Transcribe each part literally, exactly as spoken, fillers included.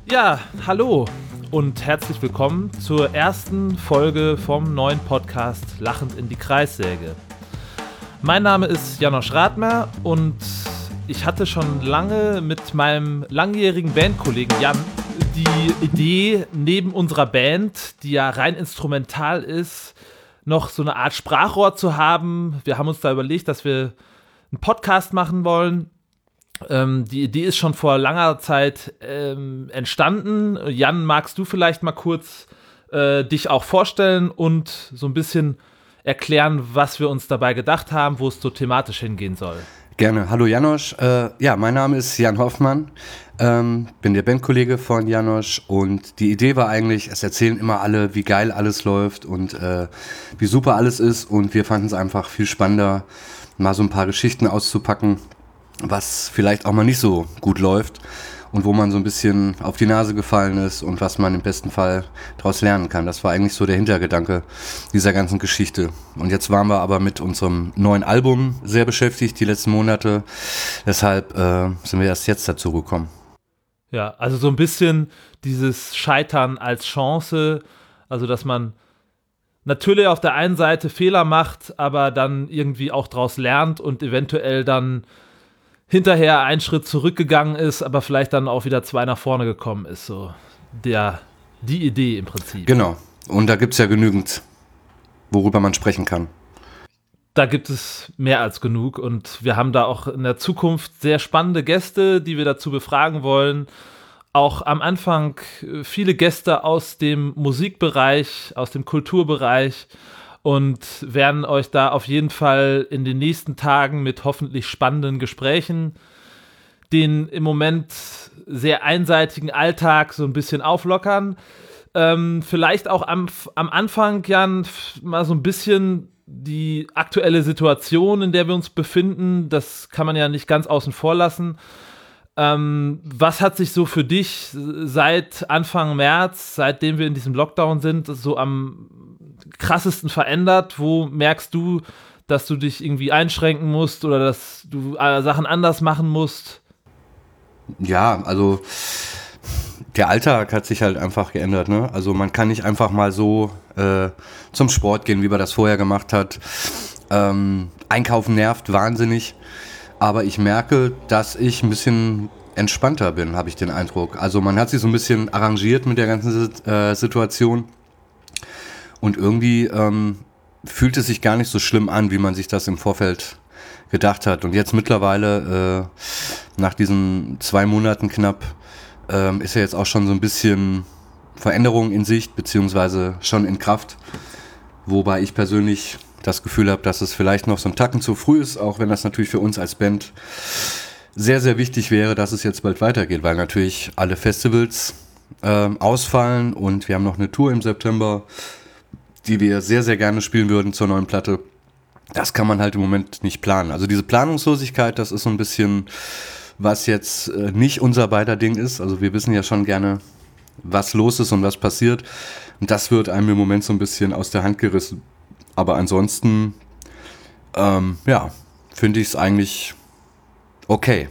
Ja, hallo und herzlich willkommen zur ersten Folge vom neuen Podcast Lachend in die Kreissäge. Mein Name ist Janosch Rathmer und ich hatte schon lange mit meinem langjährigen Bandkollegen Jan die Idee, neben unserer Band, die ja rein instrumental ist, noch so eine Art Sprachrohr zu haben. Wir haben uns da überlegt, dass wir einen Podcast machen wollen. Ähm, die Idee ist schon vor langer Zeit ähm, entstanden. Jan, magst du vielleicht mal kurz äh, dich auch vorstellen und so ein bisschen erklären, was wir uns dabei gedacht haben, wo es so thematisch hingehen soll? Gerne. Hallo Janosch. Äh, ja, mein Name ist Jan Hoffmann, ähm, bin der Bandkollege von Janosch und die Idee war eigentlich, es erzählen immer alle, wie geil alles läuft und äh, wie super alles ist, und wir fanden es einfach viel spannender, mal so ein paar Geschichten auszupacken, was vielleicht auch mal nicht so gut läuft und wo man so ein bisschen auf die Nase gefallen ist und was man im besten Fall daraus lernen kann. Das war eigentlich so der Hintergedanke dieser ganzen Geschichte. Und jetzt waren wir aber mit unserem neuen Album sehr beschäftigt, die letzten Monate. Deshalb äh, sind wir erst jetzt dazu gekommen. Ja, also so ein bisschen dieses Scheitern als Chance, also dass man natürlich auf der einen Seite Fehler macht, aber dann irgendwie auch daraus lernt und eventuell dann hinterher einen Schritt zurückgegangen ist, aber vielleicht dann auch wieder zwei nach vorne gekommen ist. So der, die Idee im Prinzip. Genau. Und da gibt es ja genügend, worüber man sprechen kann. Da gibt es mehr als genug und wir haben da auch in der Zukunft sehr spannende Gäste, die wir dazu befragen wollen. Auch am Anfang viele Gäste aus dem Musikbereich, aus dem Kulturbereich, und werden euch da auf jeden Fall in den nächsten Tagen mit hoffentlich spannenden Gesprächen den im Moment sehr einseitigen Alltag so ein bisschen auflockern. Ähm, vielleicht auch am, am Anfang, Jan, mal so ein bisschen die aktuelle Situation, in der wir uns befinden. Das kann man ja nicht ganz außen vor lassen. Ähm, was hat sich so für dich seit Anfang März, seitdem wir in diesem Lockdown sind, so am krassesten verändert? Wo merkst du, dass du dich irgendwie einschränken musst oder dass du äh, Sachen anders machen musst? Ja, also der Alltag hat sich halt einfach geändert, ne? Also man kann nicht einfach mal so äh, zum Sport gehen, wie man das vorher gemacht hat. Ähm, Einkaufen nervt wahnsinnig, aber ich merke, dass ich ein bisschen entspannter bin, habe ich den Eindruck. Also man hat sich so ein bisschen arrangiert mit der ganzen äh, Situation. Und irgendwie ähm, fühlt es sich gar nicht so schlimm an, wie man sich das im Vorfeld gedacht hat. Und jetzt mittlerweile, äh, nach diesen zwei Monaten knapp, ähm, ist ja jetzt auch schon so ein bisschen Veränderung in Sicht, beziehungsweise schon in Kraft. Wobei ich persönlich das Gefühl habe, dass es vielleicht noch so ein Tacken zu früh ist, auch wenn das natürlich für uns als Band sehr, sehr wichtig wäre, dass es jetzt bald weitergeht, weil natürlich alle Festivals äh, ausfallen und wir haben noch eine Tour im September, die wir sehr, sehr gerne spielen würden zur neuen Platte. Das kann man halt im Moment nicht planen. Also diese Planungslosigkeit, das ist so ein bisschen, was jetzt äh, nicht unser beider Ding ist. Also wir wissen ja schon gerne, was los ist und was passiert. Und das wird einem im Moment so ein bisschen aus der Hand gerissen. Aber ansonsten, ähm, ja, finde ich es eigentlich okay.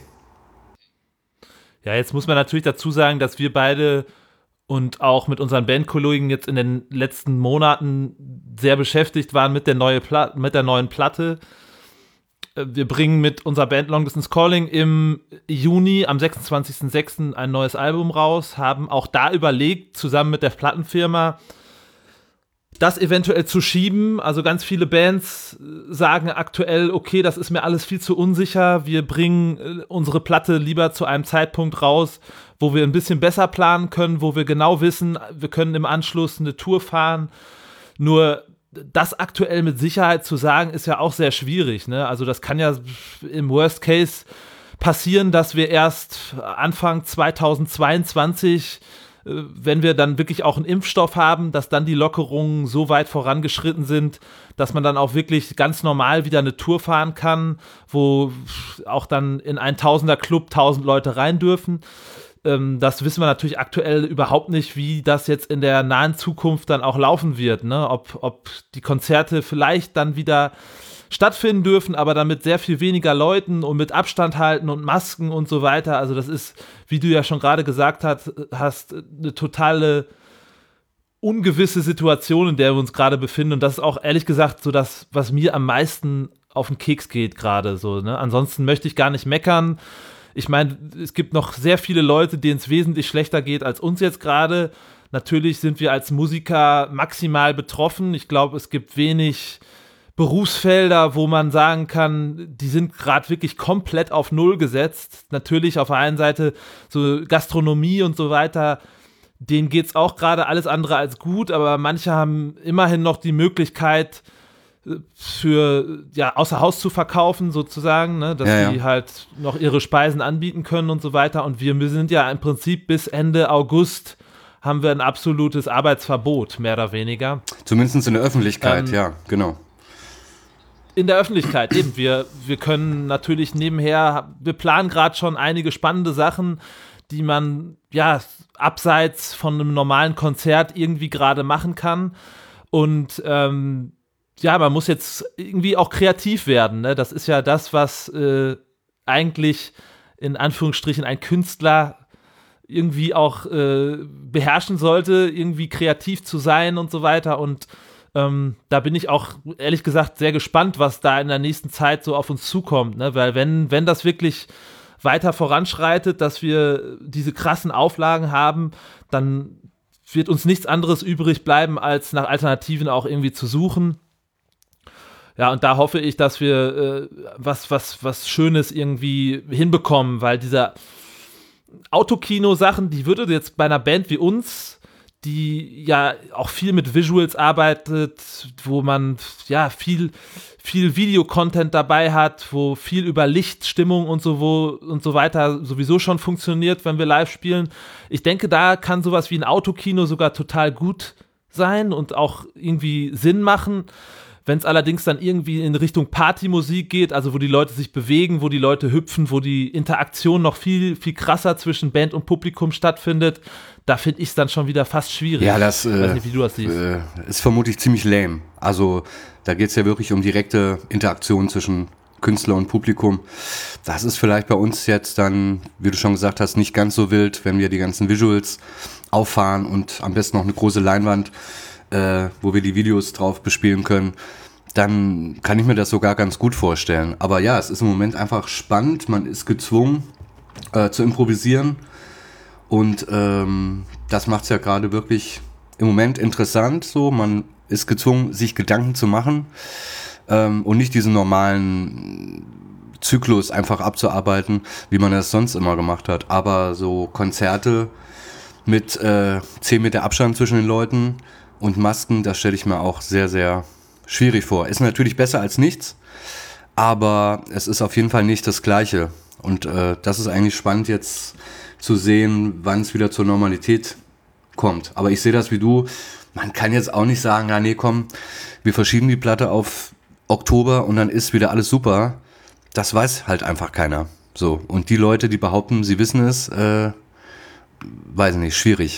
Ja, jetzt muss man natürlich dazu sagen, dass wir beide und auch mit unseren Bandkollegen jetzt in den letzten Monaten sehr beschäftigt waren mit der, neue Pla- mit der neuen Platte. Wir bringen mit unserer Band Long Distance Calling im Juni, am sechsundzwanzigsten sechsten ein neues Album raus, haben auch da überlegt, zusammen mit der Plattenfirma, das eventuell zu schieben. Also ganz viele Bands sagen aktuell, okay, das ist mir alles viel zu unsicher, wir bringen unsere Platte lieber zu einem Zeitpunkt raus, wo wir ein bisschen besser planen können, wo wir genau wissen, wir können im Anschluss eine Tour fahren. Nur das aktuell mit Sicherheit zu sagen, ist ja auch sehr schwierig, ne? Also das kann ja im Worst Case passieren, dass wir erst Anfang zweitausendzweiundzwanzig, wenn wir dann wirklich auch einen Impfstoff haben, dass dann die Lockerungen so weit vorangeschritten sind, dass man dann auch wirklich ganz normal wieder eine Tour fahren kann, wo auch dann in einen Tausender-Club tausend Leute rein dürfen. Ähm, das wissen wir natürlich aktuell überhaupt nicht, wie das jetzt in der nahen Zukunft dann auch laufen wird, ne? Ob, ob die Konzerte vielleicht dann wieder stattfinden dürfen, aber dann mit sehr viel weniger Leuten und mit Abstand halten und Masken und so weiter. Also das ist, wie du ja schon gerade gesagt hast, hast eine totale ungewisse Situation, in der wir uns gerade befinden. Und das ist auch ehrlich gesagt so das, was mir am meisten auf den Keks geht gerade. So, ne? Ansonsten möchte ich gar nicht meckern. Ich meine, es gibt noch sehr viele Leute, denen es wesentlich schlechter geht als uns jetzt gerade. Natürlich sind wir als Musiker maximal betroffen. Ich glaube, es gibt wenig Berufsfelder, wo man sagen kann, die sind gerade wirklich komplett auf Null gesetzt. Natürlich auf der einen Seite so Gastronomie und so weiter, denen geht es auch gerade alles andere als gut, aber manche haben immerhin noch die Möglichkeit, für, ja, außer Haus zu verkaufen sozusagen, ne, dass ja, sie ja. halt noch ihre Speisen anbieten können und so weiter. Und wir, wir sind ja im Prinzip bis Ende August haben wir ein absolutes Arbeitsverbot, mehr oder weniger. Zumindest in der Öffentlichkeit, Ähm, ja, genau. In der Öffentlichkeit eben. Wir, wir können natürlich nebenher, wir planen gerade schon einige spannende Sachen, die man ja abseits von einem normalen Konzert irgendwie gerade machen kann. Und ähm, ja, man muss jetzt irgendwie auch kreativ werden. Ne? Das ist ja das, was äh, eigentlich in Anführungsstrichen ein Künstler irgendwie auch äh, beherrschen sollte, irgendwie kreativ zu sein und so weiter. Und ähm, da bin ich auch ehrlich gesagt sehr gespannt, was da in der nächsten Zeit so auf uns zukommt. Ne? Weil wenn, wenn das wirklich weiter voranschreitet, dass wir diese krassen Auflagen haben, dann wird uns nichts anderes übrig bleiben, als nach Alternativen auch irgendwie zu suchen. Ja, und da hoffe ich, dass wir äh, was, was, was Schönes irgendwie hinbekommen, weil diese Autokino-Sachen, die würde jetzt bei einer Band wie uns, die ja auch viel mit Visuals arbeitet, wo man ja viel, viel Videocontent dabei hat, wo viel über Licht, Stimmung und so, wo, und so weiter sowieso schon funktioniert, wenn wir live spielen. Ich denke, da kann sowas wie ein Autokino sogar total gut sein und auch irgendwie Sinn machen. Wenn es allerdings dann irgendwie in Richtung Partymusik geht, also wo die Leute sich bewegen, wo die Leute hüpfen, wo die Interaktion noch viel, viel krasser zwischen Band und Publikum stattfindet, da finde ich es dann schon wieder fast schwierig. Ja, das ich weiß äh, nicht, wie du das siehst. äh, ist vermutlich ziemlich lame. Also da geht es ja wirklich um direkte Interaktion zwischen Künstler und Publikum. Das ist vielleicht bei uns jetzt dann, wie du schon gesagt hast, nicht ganz so wild, wenn wir die ganzen Visuals auffahren und am besten noch eine große Leinwand, äh, wo wir die Videos drauf bespielen können, dann kann ich mir das sogar ganz gut vorstellen. Aber ja, es ist im Moment einfach spannend. Man ist gezwungen äh, zu improvisieren und ähm, das macht es ja gerade wirklich im Moment interessant. So, man ist gezwungen, sich Gedanken zu machen ähm, und nicht diesen normalen Zyklus einfach abzuarbeiten, wie man das sonst immer gemacht hat. Aber so Konzerte mit äh, zehn Meter Abstand zwischen den Leuten und Masken, das stelle ich mir auch sehr, sehr schwierig vor. Ist natürlich besser als nichts, aber es ist auf jeden Fall nicht das Gleiche. Und äh, das ist eigentlich spannend jetzt zu sehen, wann es wieder zur Normalität kommt. Aber ich sehe das wie du, man kann jetzt auch nicht sagen, ja nee, komm, wir verschieben die Platte auf Oktober und dann ist wieder alles super. Das weiß halt einfach keiner. So, und die Leute, die behaupten, sie wissen es, äh, weiß nicht, schwierig.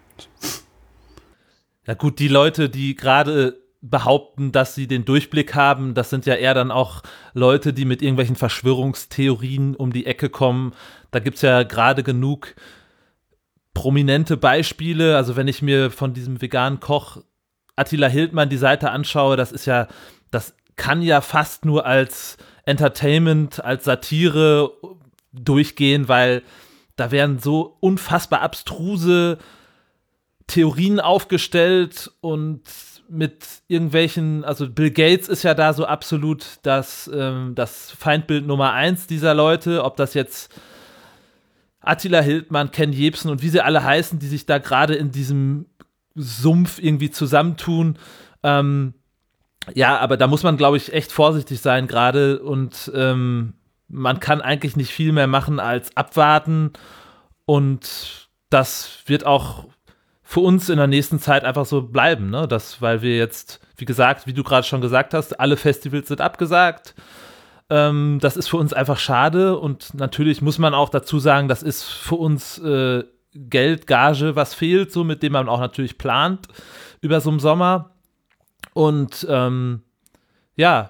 Ja gut, die Leute, die gerade behaupten, dass sie den Durchblick haben, das sind ja eher dann auch Leute, die mit irgendwelchen Verschwörungstheorien um die Ecke kommen. Da gibt es ja gerade genug prominente Beispiele. Also wenn ich mir von diesem veganen Koch Attila Hildmann die Seite anschaue, das ist ja, das kann ja fast nur als Entertainment, als Satire durchgehen, weil da werden so unfassbar abstruse Theorien aufgestellt und mit irgendwelchen, also Bill Gates ist ja da so absolut das, ähm, das Feindbild Nummer eins dieser Leute, ob das jetzt Attila Hildmann, Ken Jebsen und wie sie alle heißen, die sich da gerade in diesem Sumpf irgendwie zusammentun. Ähm, ja, aber da muss man, glaube ich, echt vorsichtig sein gerade und ähm, man kann eigentlich nicht viel mehr machen als abwarten und das wird auch für uns in der nächsten Zeit einfach so bleiben, ne? Das, weil wir jetzt, wie gesagt, wie du gerade schon gesagt hast, alle Festivals sind abgesagt. Ähm, das ist für uns einfach schade und natürlich muss man auch dazu sagen, das ist für uns äh, Geld, Gage, was fehlt, so mit dem man auch natürlich plant über so einen Sommer. Und ähm, ja,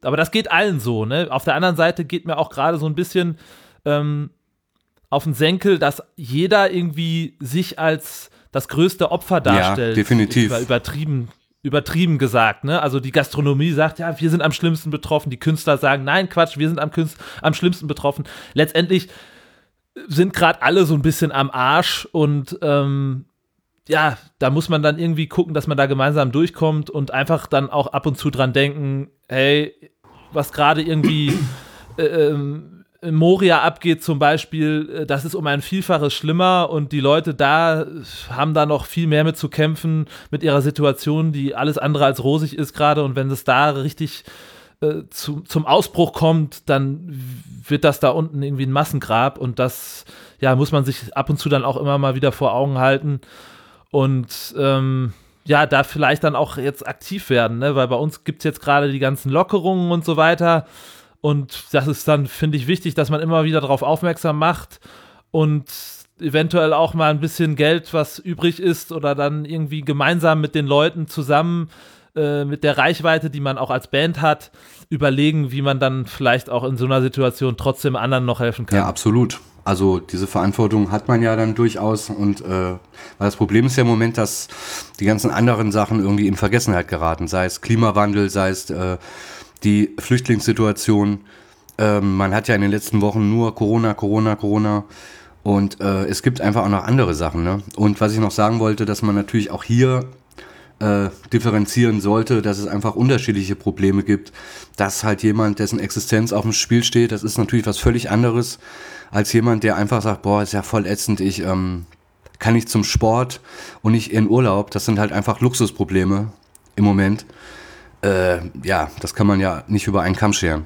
aber das geht allen so, ne? Auf der anderen Seite geht mir auch gerade so ein bisschen ähm, auf den Senkel, dass jeder irgendwie sich als das größte Opfer darstellt. Ja, definitiv. Über, übertrieben, übertrieben gesagt, ne? Also die Gastronomie sagt, ja, wir sind am schlimmsten betroffen. Die Künstler sagen, nein, Quatsch, wir sind am, Künst- am schlimmsten betroffen. Letztendlich sind gerade alle so ein bisschen am Arsch und ähm, ja, da muss man dann irgendwie gucken, dass man da gemeinsam durchkommt und einfach dann auch ab und zu dran denken, hey, was gerade irgendwie äh, ähm, in Moria abgeht zum Beispiel, das ist um ein Vielfaches schlimmer und die Leute da haben da noch viel mehr mit zu kämpfen mit ihrer Situation, die alles andere als rosig ist gerade, und wenn es da richtig äh, zu, zum Ausbruch kommt, dann wird das da unten irgendwie ein Massengrab, und das, ja, muss man sich ab und zu dann auch immer mal wieder vor Augen halten. Und ähm, ja, da vielleicht dann auch jetzt aktiv werden, ne? Weil bei uns gibt es jetzt gerade die ganzen Lockerungen und so weiter. Und das ist dann, finde ich, wichtig, dass man immer wieder darauf aufmerksam macht und eventuell auch mal ein bisschen Geld, was übrig ist, oder dann irgendwie gemeinsam mit den Leuten zusammen, äh, mit der Reichweite, die man auch als Band hat, überlegen, wie man dann vielleicht auch in so einer Situation trotzdem anderen noch helfen kann. Ja, absolut. Also diese Verantwortung hat man ja dann durchaus, und äh, weil das Problem ist ja im Moment, dass die ganzen anderen Sachen irgendwie in Vergessenheit geraten, sei es Klimawandel, sei es äh, die Flüchtlingssituation. Ähm, man hat ja in den letzten Wochen nur Corona, Corona, Corona, und äh, es gibt einfach auch noch andere Sachen, ne? Und was ich noch sagen wollte, dass man natürlich auch hier äh, differenzieren sollte, dass es einfach unterschiedliche Probleme gibt, dass halt jemand, dessen Existenz auf dem Spiel steht, das ist natürlich was völlig anderes als jemand, der einfach sagt, boah, ist ja voll ätzend, ich ähm, kann nicht zum Sport und nicht in Urlaub. Das sind halt einfach Luxusprobleme im Moment. Äh, ja, das kann man ja nicht über einen Kamm scheren.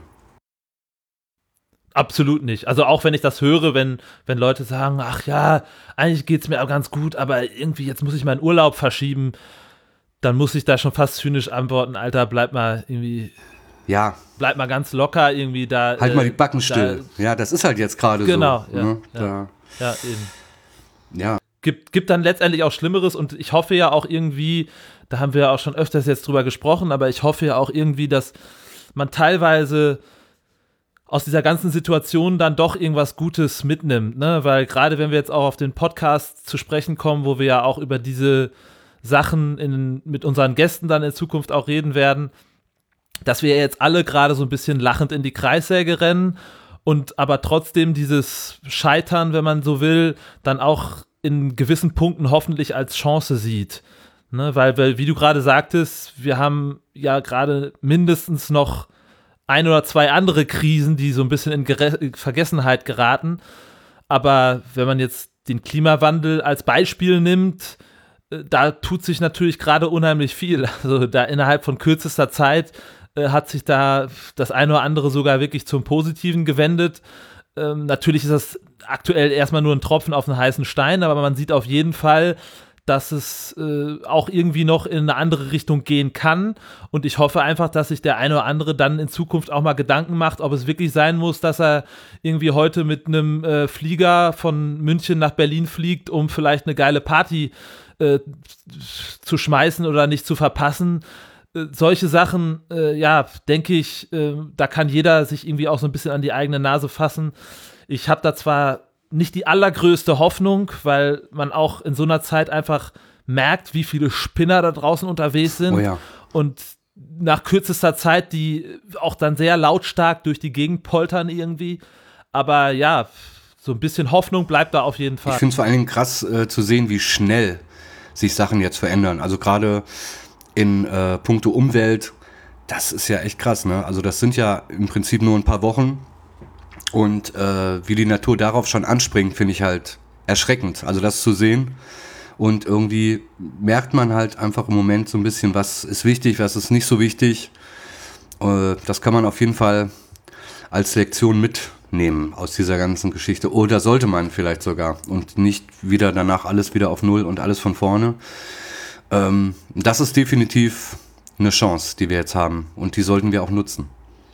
Absolut nicht. Also auch wenn ich das höre, wenn, wenn Leute sagen, ach ja, eigentlich geht's mir auch ganz gut, aber irgendwie jetzt muss ich meinen Urlaub verschieben, dann muss ich da schon fast zynisch antworten, Alter, bleib mal irgendwie... Ja. Bleib mal ganz locker irgendwie da. Halt äh, mal die Backen still. Da, ja, das ist halt jetzt gerade genau, so. Genau, ja, ne? ja, da, ja, eben. Ja. Gibt, gibt dann letztendlich auch Schlimmeres, und ich hoffe ja auch irgendwie, da haben wir ja auch schon öfters jetzt drüber gesprochen, aber ich hoffe ja auch irgendwie, dass man teilweise aus dieser ganzen Situation dann doch irgendwas Gutes mitnimmt, ne? Weil gerade wenn wir jetzt auch auf den Podcast zu sprechen kommen, wo wir ja auch über diese Sachen in, mit unseren Gästen dann in Zukunft auch reden werden, dass wir jetzt alle gerade so ein bisschen lachend in die Kreissäge rennen und aber trotzdem dieses Scheitern, wenn man so will, dann auch in gewissen Punkten hoffentlich als Chance sieht. Ne? Weil, weil, wie du gerade sagtest, wir haben ja gerade mindestens noch ein oder zwei andere Krisen, die so ein bisschen in Gere- Vergessenheit geraten. Aber wenn man jetzt den Klimawandel als Beispiel nimmt, da tut sich natürlich gerade unheimlich viel. Also da innerhalb von kürzester Zeit hat sich da das eine oder andere sogar wirklich zum Positiven gewendet. Ähm, natürlich ist das aktuell erstmal nur ein Tropfen auf einen heißen Stein, aber man sieht auf jeden Fall, dass es äh, auch irgendwie noch in eine andere Richtung gehen kann, und ich hoffe einfach, dass sich der eine oder andere dann in Zukunft auch mal Gedanken macht, ob es wirklich sein muss, dass er irgendwie heute mit einem äh, Flieger von München nach Berlin fliegt, um vielleicht eine geile Party äh, zu schmeißen oder nicht zu verpassen. Solche Sachen, äh, ja, denke ich, äh, da kann jeder sich irgendwie auch so ein bisschen an die eigene Nase fassen. Ich habe da zwar nicht die allergrößte Hoffnung, weil man auch in so einer Zeit einfach merkt, wie viele Spinner da draußen unterwegs sind. Oh ja. Und nach kürzester Zeit, die auch dann sehr lautstark durch die Gegend poltern irgendwie. Aber ja, so ein bisschen Hoffnung bleibt da auf jeden Fall. Ich finde es vor allen Dingen krass äh, zu sehen, wie schnell sich Sachen jetzt verändern. Also gerade in äh, puncto Umwelt, das ist ja echt krass, ne? Also das sind ja im Prinzip nur ein paar Wochen, und äh, wie die Natur darauf schon anspringt, finde ich halt erschreckend. Also das zu sehen, und irgendwie merkt man halt einfach im Moment so ein bisschen, was ist wichtig, was ist nicht so wichtig. Äh, das kann man auf jeden Fall als Lektion mitnehmen aus dieser ganzen Geschichte, oder sollte man vielleicht sogar, und nicht wieder danach alles wieder auf Null und alles von vorne. Ähm, das ist definitiv eine Chance, die wir jetzt haben, und die sollten wir auch nutzen.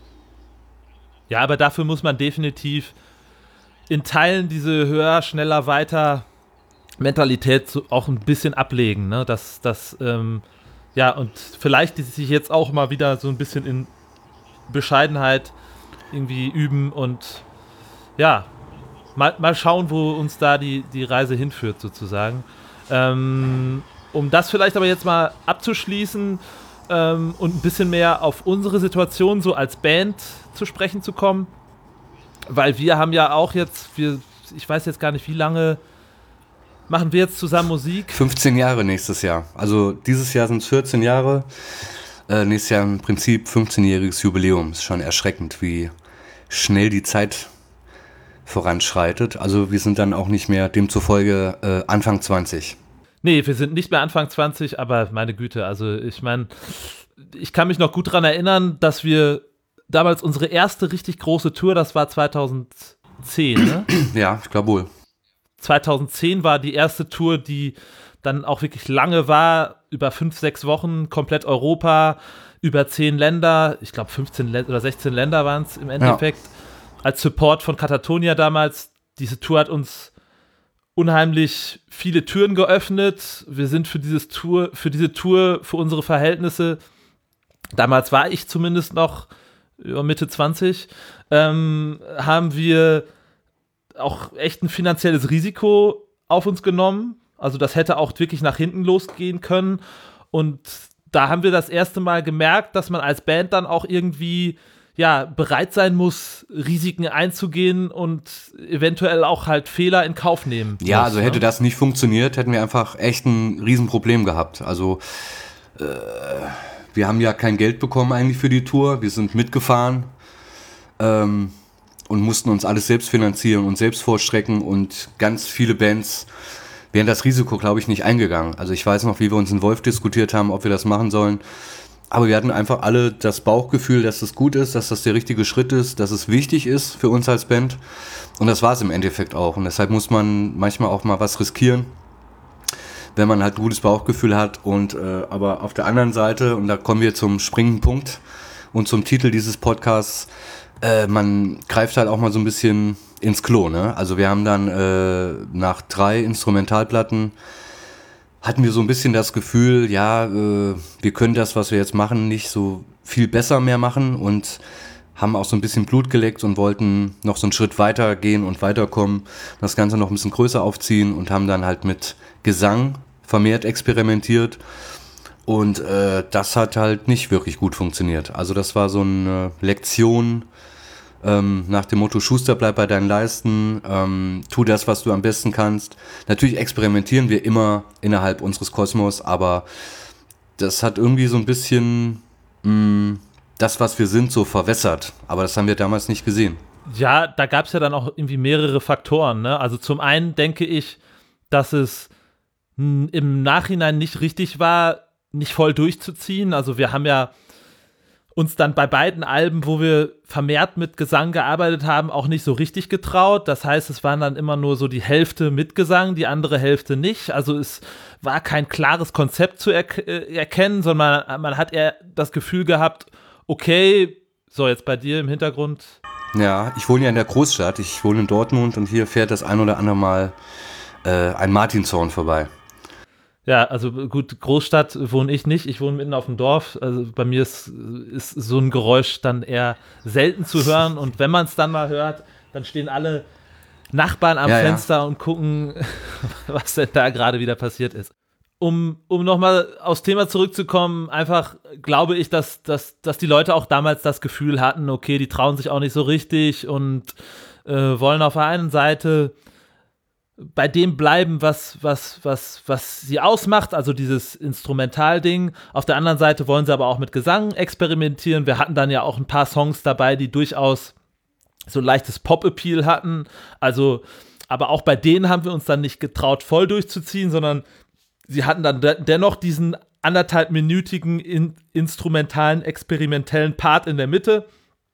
Ja, aber dafür muss man definitiv in Teilen diese höher, schneller, weiter Mentalität so auch ein bisschen ablegen, ne? Das, das, ähm, ja, und vielleicht sich jetzt auch mal wieder so ein bisschen in Bescheidenheit irgendwie üben und ja, mal, mal schauen, wo uns da die, die Reise hinführt sozusagen. Ähm, um das vielleicht aber jetzt mal abzuschließen ähm, und ein bisschen mehr auf unsere Situation so als Band zu sprechen zu kommen, weil wir haben ja auch jetzt, wir, ich weiß jetzt gar nicht, wie lange machen wir jetzt zusammen Musik? fünfzehn Jahre nächstes Jahr. Also dieses Jahr sind es vierzehn Jahre, äh, nächstes Jahr im Prinzip fünfzehnjähriges Jubiläum. Ist schon erschreckend, wie schnell die Zeit voranschreitet. Also wir sind dann auch nicht mehr demzufolge äh, Anfang zwanzig. Nee, wir sind nicht mehr Anfang zwanzig, aber meine Güte, also ich meine, ich kann mich noch gut daran erinnern, dass wir damals unsere erste richtig große Tour, das war zweitausendzehn, ne? Ja, ich glaube wohl. zweitausendzehn war die erste Tour, die dann auch wirklich lange war, über fünf, sechs Wochen, komplett Europa, über zehn Länder, ich glaube fünfzehn Le- oder sechzehn Länder waren es im Endeffekt, ja. Als Support von Katatonia damals. Diese Tour hat uns unheimlich viele Türen geöffnet. Wir sind für dieses Tour, für diese Tour, für unsere Verhältnisse, damals war ich zumindest noch Mitte zwanzig, ähm, haben wir auch echt ein finanzielles Risiko auf uns genommen. Also das hätte auch wirklich nach hinten losgehen können. Und da haben wir das erste Mal gemerkt, dass man als Band dann auch irgendwie ja, bereit sein muss, Risiken einzugehen und eventuell auch halt Fehler in Kauf nehmen. Ja, muss, also hätte ne? das nicht funktioniert, hätten wir einfach echt ein Riesenproblem gehabt. Also äh, wir haben ja kein Geld bekommen eigentlich für die Tour. Wir sind mitgefahren ähm, und mussten uns alles selbst finanzieren und selbst vorstrecken und ganz viele Bands wären das Risiko, glaube ich, nicht eingegangen. Also ich weiß noch, wie wir uns in Wolf diskutiert haben, ob wir das machen sollen. Aber wir hatten einfach alle das Bauchgefühl, dass das gut ist, dass das der richtige Schritt ist, dass es wichtig ist für uns als Band. Und das war es im Endeffekt auch. Und deshalb muss man manchmal auch mal was riskieren, wenn man halt ein gutes Bauchgefühl hat. Und äh, aber auf der anderen Seite, und da kommen wir zum springenden Punkt und zum Titel dieses Podcasts, äh, man greift halt auch mal so ein bisschen ins Klo, ne? Also wir haben dann äh, nach drei Instrumentalplatten hatten wir so ein bisschen das Gefühl, ja, äh, wir können das, was wir jetzt machen, nicht so viel besser mehr machen und haben auch so ein bisschen Blut geleckt und wollten noch so einen Schritt weiter gehen und weiterkommen, das Ganze noch ein bisschen größer aufziehen und haben dann halt mit Gesang vermehrt experimentiert und äh, das hat halt nicht wirklich gut funktioniert. Also das war so eine Lektion Ähm, nach dem Motto, Schuster, bleib bei deinen Leisten, ähm, tu das, was du am besten kannst. Natürlich experimentieren wir immer innerhalb unseres Kosmos, aber das hat irgendwie so ein bisschen mh, das, was wir sind, so verwässert. Aber das haben wir damals nicht gesehen. Ja, da gab es ja dann auch irgendwie mehrere Faktoren, ne? Also zum einen denke ich, dass es mh, im Nachhinein nicht richtig war, nicht voll durchzuziehen. Also wir haben ja uns dann bei beiden Alben, wo wir vermehrt mit Gesang gearbeitet haben, auch nicht so richtig getraut. Das heißt, es waren dann immer nur so die Hälfte mit Gesang, die andere Hälfte nicht. Also es war kein klares Konzept zu er- äh, erkennen, sondern man, man hat eher das Gefühl gehabt, okay, so jetzt bei dir im Hintergrund. Ja, ich wohne ja in der Großstadt, ich wohne in Dortmund und hier fährt das ein oder andere Mal äh, ein Martinshorn vorbei. Ja, also gut, Großstadt wohne ich nicht, ich wohne mitten auf dem Dorf, also bei mir ist, ist so ein Geräusch dann eher selten zu hören und wenn man es dann mal hört, dann stehen alle Nachbarn am ja, Fenster ja. und gucken, was denn da gerade wieder passiert ist. Um, um nochmal aufs Thema zurückzukommen, einfach glaube ich, dass, dass, dass die Leute auch damals das Gefühl hatten, okay, die trauen sich auch nicht so richtig und äh, wollen auf der einen Seite bei dem bleiben, was, was, was, was sie ausmacht, also dieses Instrumentalding. Auf der anderen Seite wollen sie aber auch mit Gesang experimentieren. Wir hatten dann ja auch ein paar Songs dabei, die durchaus so ein leichtes Pop-Appeal hatten. Also, aber auch bei denen haben wir uns dann nicht getraut, voll durchzuziehen, sondern sie hatten dann de- dennoch diesen anderthalbminütigen in- instrumentalen, experimentellen Part in der Mitte.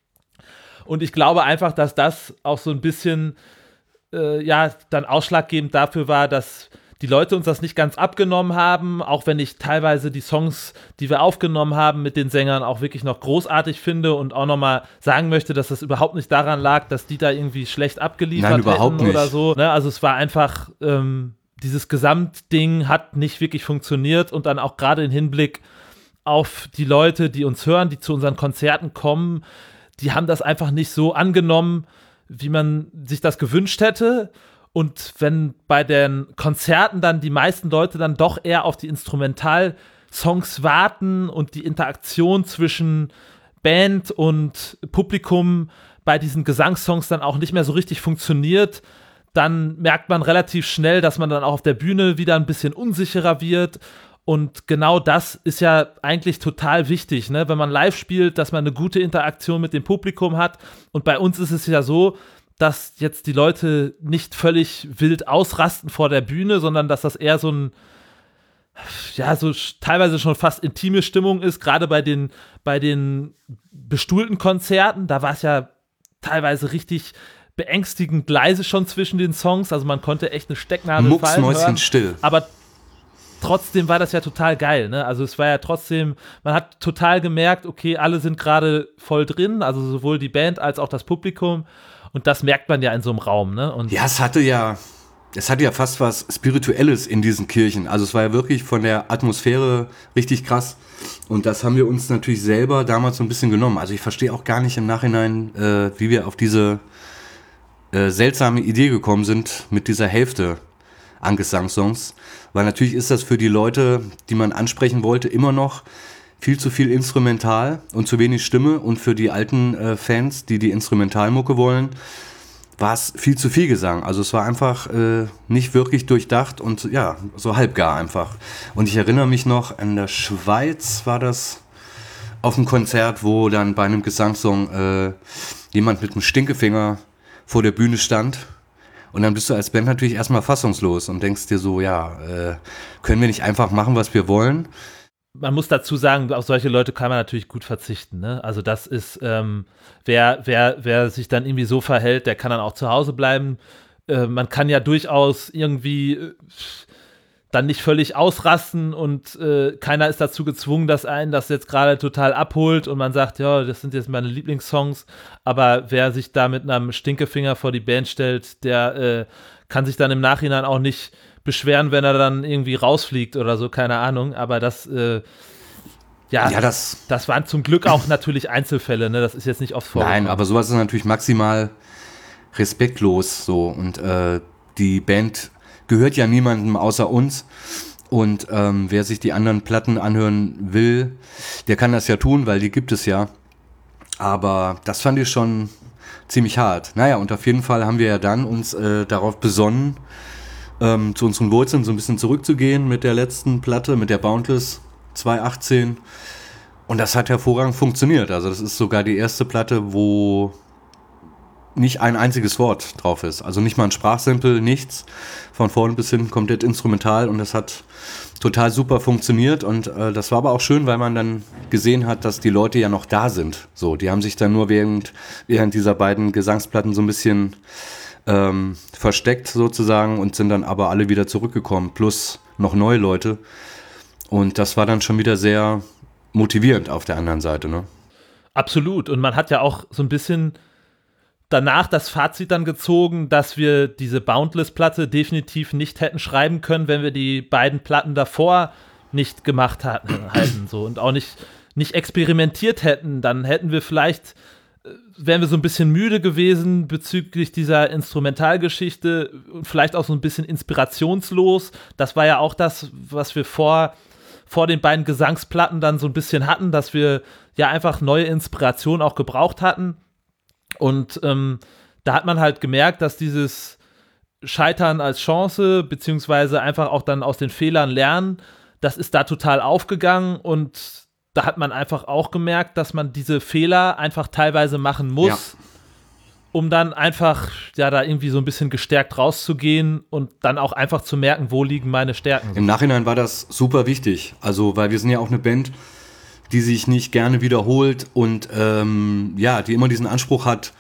Und ich glaube einfach, dass das auch so ein bisschen Äh, ja, dann ausschlaggebend dafür war, dass die Leute uns das nicht ganz abgenommen haben, auch wenn ich teilweise die Songs, die wir aufgenommen haben mit den Sängern auch wirklich noch großartig finde und auch nochmal sagen möchte, dass das überhaupt nicht daran lag, dass die da irgendwie schlecht abgeliefert Nein, überhaupt hätten nicht. oder so. Ne? Also es war einfach, ähm, dieses Gesamtding hat nicht wirklich funktioniert und dann auch gerade im Hinblick auf die Leute, die uns hören, die zu unseren Konzerten kommen, die haben das einfach nicht so angenommen, wie man sich das gewünscht hätte. Und wenn bei den Konzerten dann die meisten Leute dann doch eher auf die Instrumentalsongs warten und die Interaktion zwischen Band und Publikum bei diesen Gesangssongs dann auch nicht mehr so richtig funktioniert, dann merkt man relativ schnell, dass man dann auch auf der Bühne wieder ein bisschen unsicherer wird. Und genau das ist ja eigentlich total wichtig, ne? Wenn man live spielt, dass man eine gute Interaktion mit dem Publikum hat. Und bei uns ist es ja so, dass jetzt die Leute nicht völlig wild ausrasten vor der Bühne, sondern dass das eher so ein, ja, so teilweise schon fast intime Stimmung ist, gerade bei den, bei den bestuhlten Konzerten. Da war es ja teilweise richtig beängstigend leise schon zwischen den Songs, also man konnte echt eine Stecknadel fallen hören. Mucksmäuschenstill. Aber trotzdem war das ja total geil, ne? Also es war ja trotzdem, man hat total gemerkt, okay, alle sind gerade voll drin, also sowohl die Band als auch das Publikum. Und das merkt man ja in so einem Raum, ne? Und ja, es hatte ja, es hatte ja fast was Spirituelles in diesen Kirchen. Also es war ja wirklich von der Atmosphäre richtig krass. Und das haben wir uns natürlich selber damals so ein bisschen genommen. Also ich verstehe auch gar nicht im Nachhinein, äh, wie wir auf diese äh, seltsame Idee gekommen sind mit dieser Hälfte an Gesangssongs. Weil natürlich ist das für die Leute, die man ansprechen wollte, immer noch viel zu viel Instrumental und zu wenig Stimme. Und für die alten äh, Fans, die die Instrumentalmucke wollen, war es viel zu viel Gesang. Also es war einfach äh, nicht wirklich durchdacht und ja, so halbgar einfach. Und ich erinnere mich noch, in der Schweiz war das auf einem Konzert, wo dann bei einem Gesangssong äh, jemand mit einem Stinkefinger vor der Bühne stand. Und dann bist du als Band natürlich erstmal fassungslos und denkst dir so, ja, äh, können wir nicht einfach machen, was wir wollen? Man muss dazu sagen, auf solche Leute kann man natürlich gut verzichten, ne? Also das ist, ähm, wer, wer, wer sich dann irgendwie so verhält, der kann dann auch zu Hause bleiben. Äh, man kann ja durchaus irgendwie äh, dann nicht völlig ausrasten und äh, keiner ist dazu gezwungen, dass einen das jetzt gerade total abholt und man sagt, ja, das sind jetzt meine Lieblingssongs, aber wer sich da mit einem Stinkefinger vor die Band stellt, der äh, kann sich dann im Nachhinein auch nicht beschweren, wenn er dann irgendwie rausfliegt oder so, keine Ahnung, aber das, äh, ja, ja das, das waren zum Glück auch natürlich Einzelfälle, ne? Das ist jetzt nicht oft vorgekommen. Nein, aber sowas ist natürlich maximal respektlos so und äh, die Band gehört ja niemandem außer uns und ähm, wer sich die anderen Platten anhören will, der kann das ja tun, weil die gibt es ja, aber das fand ich schon ziemlich hart. Naja, und auf jeden Fall haben wir ja dann uns äh, darauf besonnen, Ähm, zu unseren Wurzeln so ein bisschen zurückzugehen mit der letzten Platte, mit der Boundless zweitausendachtzehn. Und das hat hervorragend funktioniert. Also das ist sogar die erste Platte, wo nicht ein einziges Wort drauf ist. Also nicht mal ein Sprachsample, nichts. Von vorne bis hinten komplett instrumental und das hat total super funktioniert. Und äh, das war aber auch schön, weil man dann gesehen hat, dass die Leute ja noch da sind. So, die haben sich dann nur während, während dieser beiden Gesangsplatten so ein bisschen Ähm, versteckt sozusagen und sind dann aber alle wieder zurückgekommen, plus noch neue Leute. Und das war dann schon wieder sehr motivierend auf der anderen Seite, ne? Absolut. Und man hat ja auch so ein bisschen danach das Fazit dann gezogen, dass wir diese Boundless-Platte definitiv nicht hätten schreiben können, wenn wir die beiden Platten davor nicht gemacht hatten, halten, so, und auch nicht, nicht experimentiert hätten. Dann hätten wir vielleicht wären wir so ein bisschen müde gewesen bezüglich dieser Instrumentalgeschichte und vielleicht auch so ein bisschen inspirationslos. Das war ja auch das, was wir vor, vor den beiden Gesangsplatten dann so ein bisschen hatten, dass wir ja einfach neue Inspiration auch gebraucht hatten. Und ähm, da hat man halt gemerkt, dass dieses Scheitern als Chance, beziehungsweise einfach auch dann aus den Fehlern lernen, das ist da total aufgegangen und da hat man einfach auch gemerkt, dass man diese Fehler einfach teilweise machen muss, ja, um dann einfach, ja, da irgendwie so ein bisschen gestärkt rauszugehen und dann auch einfach zu merken, wo liegen meine Stärken. Im Nachhinein war das super wichtig, also weil wir sind ja auch eine Band, die sich nicht gerne wiederholt und ähm, ja, die immer diesen Anspruch hat,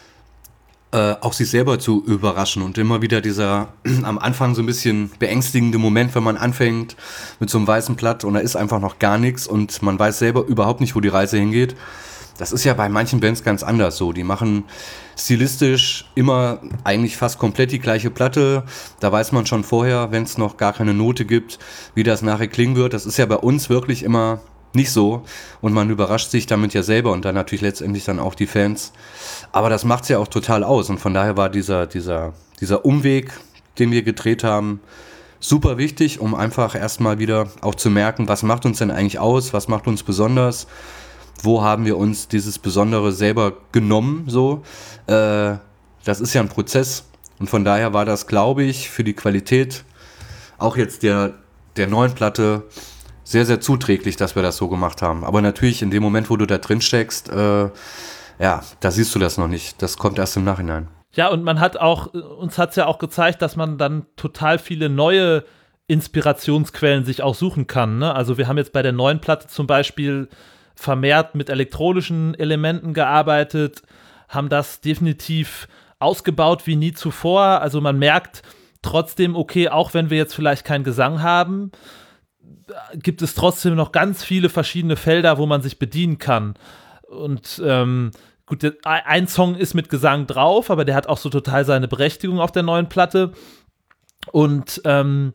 äh, auch sich selber zu überraschen und immer wieder dieser am Anfang so ein bisschen beängstigende Moment, wenn man anfängt mit so einem weißen Blatt und da ist einfach noch gar nichts und man weiß selber überhaupt nicht, wo die Reise hingeht. Das ist ja bei manchen Bands ganz anders so. Die machen stilistisch immer eigentlich fast komplett die gleiche Platte. Da weiß man schon vorher, wenn es noch gar keine Note gibt, wie das nachher klingen wird. Das ist ja bei uns wirklich immer nicht so und man überrascht sich damit ja selber und dann natürlich letztendlich dann auch die Fans. Aber das macht es ja auch total aus und von daher war dieser, dieser, dieser Umweg, den wir gedreht haben, super wichtig, um einfach erstmal wieder auch zu merken, was macht uns denn eigentlich aus, was macht uns besonders, wo haben wir uns dieses Besondere selber genommen, so. Äh, das ist ja ein Prozess und von daher war das, glaube ich, für die Qualität auch jetzt der, der neuen Platte sehr, sehr zuträglich, dass wir das so gemacht haben. Aber natürlich in dem Moment, wo du da drin steckst, äh, ja, da siehst du das noch nicht. Das kommt erst im Nachhinein. Ja, und man hat auch, uns hat es ja auch gezeigt, dass man dann total viele neue Inspirationsquellen sich auch suchen kann, ne? Also wir haben jetzt bei der neuen Platte zum Beispiel vermehrt mit elektronischen Elementen gearbeitet, haben das definitiv ausgebaut wie nie zuvor. Also man merkt trotzdem, okay, auch wenn wir jetzt vielleicht keinen Gesang haben, gibt es trotzdem noch ganz viele verschiedene Felder, wo man sich bedienen kann. Und ähm, gut, der, ein Song ist mit Gesang drauf, aber der hat auch so total seine Berechtigung auf der neuen Platte. Und ähm,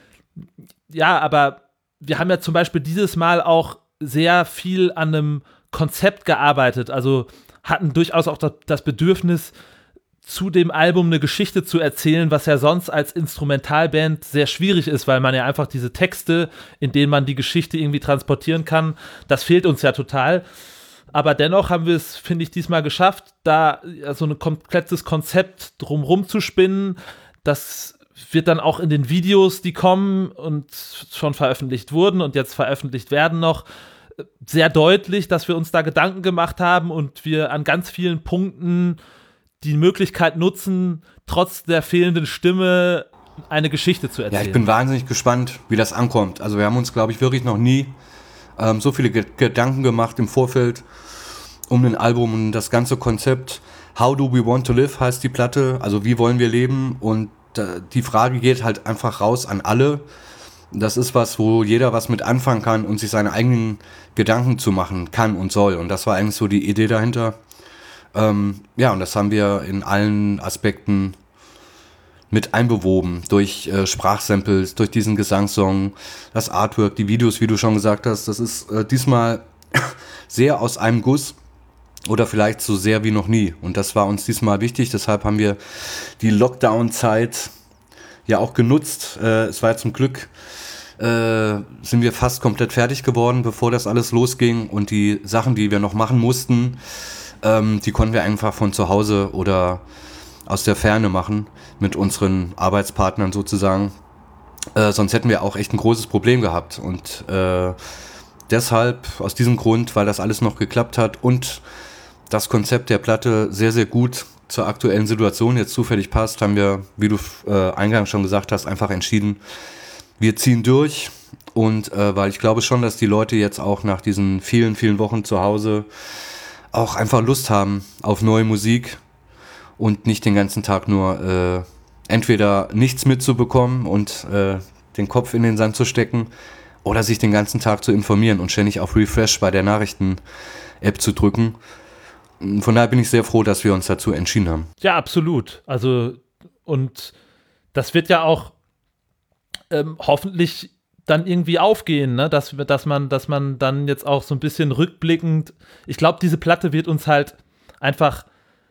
ja, aber wir haben ja zum Beispiel dieses Mal auch sehr viel an einem Konzept gearbeitet, also hatten durchaus auch das, das Bedürfnis, zu dem Album eine Geschichte zu erzählen, was ja sonst als Instrumentalband sehr schwierig ist, weil man ja einfach diese Texte, in denen man die Geschichte irgendwie transportieren kann, das fehlt uns ja total. Aber dennoch haben wir es, finde ich, diesmal geschafft, da so ein komplettes Konzept drumherum zu spinnen. Das wird dann auch in den Videos, die kommen und schon veröffentlicht wurden und jetzt veröffentlicht werden noch, sehr deutlich, dass wir uns da Gedanken gemacht haben und wir an ganz vielen Punkten die Möglichkeit nutzen, trotz der fehlenden Stimme eine Geschichte zu erzählen. Ja, ich bin wahnsinnig gespannt, wie das ankommt. Also wir haben uns, glaube ich, wirklich noch nie ähm, so viele Ge- Gedanken gemacht im Vorfeld um ein Album und das ganze Konzept. How do we want to live heißt die Platte, also wie wollen wir leben? Und äh, die Frage geht halt einfach raus an alle. Das ist was, wo jeder was mit anfangen kann und sich seine eigenen Gedanken zu machen kann und soll. Und das war eigentlich so die Idee dahinter. Ähm, ja, und das haben wir in allen Aspekten mit einbewoben, durch äh, Sprachsamples, durch diesen Gesangssong, das Artwork, die Videos, wie du schon gesagt hast, das ist äh, diesmal sehr aus einem Guss oder vielleicht so sehr wie noch nie. Und das war uns diesmal wichtig, deshalb haben wir die Lockdown-Zeit ja auch genutzt. Äh, es war ja zum Glück, äh, sind wir fast komplett fertig geworden, bevor das alles losging und die Sachen, die wir noch machen mussten, Ähm, die konnten wir einfach von zu Hause oder aus der Ferne machen, mit unseren Arbeitspartnern sozusagen. Äh, sonst hätten wir auch echt ein großes Problem gehabt. Und äh, deshalb, aus diesem Grund, weil das alles noch geklappt hat und das Konzept der Platte sehr, sehr gut zur aktuellen Situation jetzt zufällig passt, haben wir, wie du äh, eingangs schon gesagt hast, einfach entschieden, wir ziehen durch. Und äh, weil ich glaube schon, dass die Leute jetzt auch nach diesen vielen, vielen Wochen zu Hause auch einfach Lust haben auf neue Musik und nicht den ganzen Tag nur äh, entweder nichts mitzubekommen und äh, den Kopf in den Sand zu stecken oder sich den ganzen Tag zu informieren und ständig auf Refresh bei der Nachrichten-App zu drücken. Von daher bin ich sehr froh, dass wir uns dazu entschieden haben. Ja, absolut. Also, und das wird ja auch ähm, hoffentlich dann irgendwie aufgehen, ne? dass, dass, man, dass man dann jetzt auch so ein bisschen rückblickend, ich glaube, diese Platte wird uns halt einfach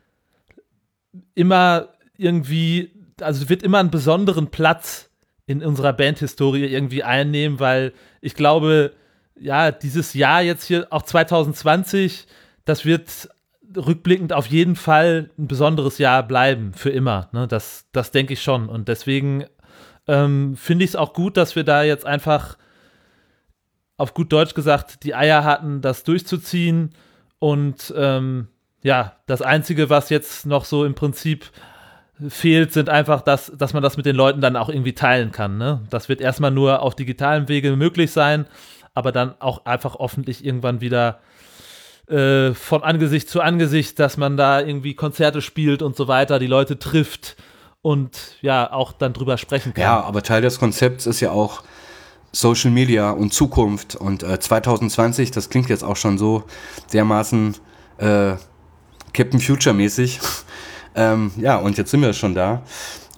immer irgendwie, also wird immer einen besonderen Platz in unserer Bandhistorie irgendwie einnehmen, weil ich glaube, ja, dieses Jahr jetzt hier, auch zwanzig zwanzig, das wird rückblickend auf jeden Fall ein besonderes Jahr bleiben, für immer, ne? Das, das denke ich schon und deswegen Ähm, finde ich es auch gut, dass wir da jetzt einfach auf gut Deutsch gesagt die Eier hatten, das durchzuziehen und ähm, ja, das Einzige, was jetzt noch so im Prinzip fehlt, sind einfach, das, dass man das mit den Leuten dann auch irgendwie teilen kann, ne? Das wird erstmal nur auf digitalem Wege möglich sein, aber dann auch einfach hoffentlich irgendwann wieder äh, von Angesicht zu Angesicht, dass man da irgendwie Konzerte spielt und so weiter, die Leute trifft und ja, auch dann drüber sprechen kann. Ja, aber Teil des Konzepts ist ja auch Social Media und Zukunft. Und äh, zwanzig zwanzig, das klingt jetzt auch schon so dermaßen äh, Captain Future-mäßig. ähm, ja, und jetzt sind wir schon da.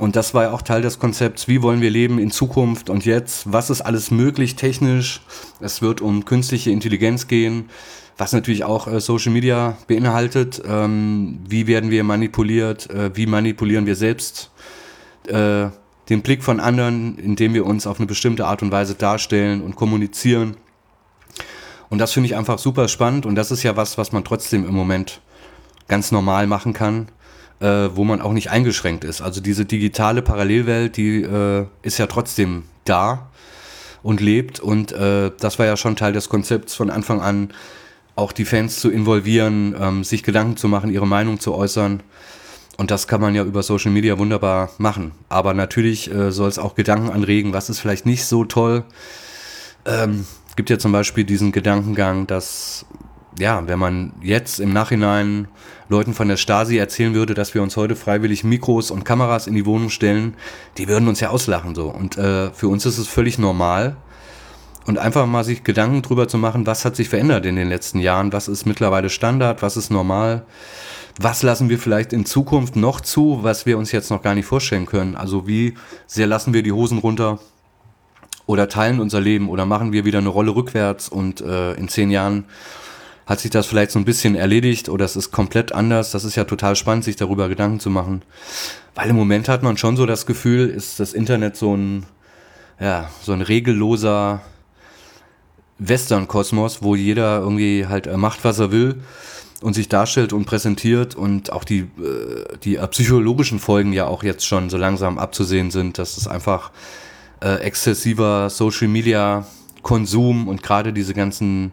Und das war ja auch Teil des Konzepts, wie wollen wir leben in Zukunft und jetzt, was ist alles möglich technisch. Es wird um künstliche Intelligenz gehen, was natürlich auch äh, Social Media beinhaltet. Ähm, wie werden wir manipuliert, äh, wie manipulieren wir selbst äh, den Blick von anderen, indem wir uns auf eine bestimmte Art und Weise darstellen und kommunizieren. Und das finde ich einfach super spannend und das ist ja was, was man trotzdem im Moment ganz normal machen kann, äh, wo man auch nicht eingeschränkt ist. Also diese digitale Parallelwelt, die äh, ist ja trotzdem da und lebt und äh, das war ja schon Teil des Konzepts von Anfang an, auch die Fans zu involvieren, ähm, sich Gedanken zu machen, ihre Meinung zu äußern. Und das kann man ja über Social Media wunderbar machen. Aber natürlich äh, soll es auch Gedanken anregen, was ist vielleicht nicht so toll. Ähm, es gibt ja zum Beispiel diesen Gedankengang, dass, ja, wenn man jetzt im Nachhinein Leuten von der Stasi erzählen würde, dass wir uns heute freiwillig Mikros und Kameras in die Wohnung stellen, die würden uns ja auslachen so. Und äh, für uns ist es völlig normal. Und einfach mal sich Gedanken drüber zu machen, was hat sich verändert in den letzten Jahren, was ist mittlerweile Standard, was ist normal. Was lassen wir vielleicht in Zukunft noch zu, was wir uns jetzt noch gar nicht vorstellen können? Also wie sehr lassen wir die Hosen runter oder teilen unser Leben oder machen wir wieder eine Rolle rückwärts und äh, in zehn Jahren hat sich das vielleicht so ein bisschen erledigt oder es ist komplett anders. Das ist ja total spannend, sich darüber Gedanken zu machen. Weil im Moment hat man schon so das Gefühl, ist das Internet so ein, ja, so ein regelloser Western-Kosmos, wo jeder irgendwie halt macht, was er will. Und sich darstellt und präsentiert und auch die, äh, die äh, psychologischen Folgen ja auch jetzt schon so langsam abzusehen sind, dass es einfach äh, exzessiver Social-Media-Konsum und gerade diese ganzen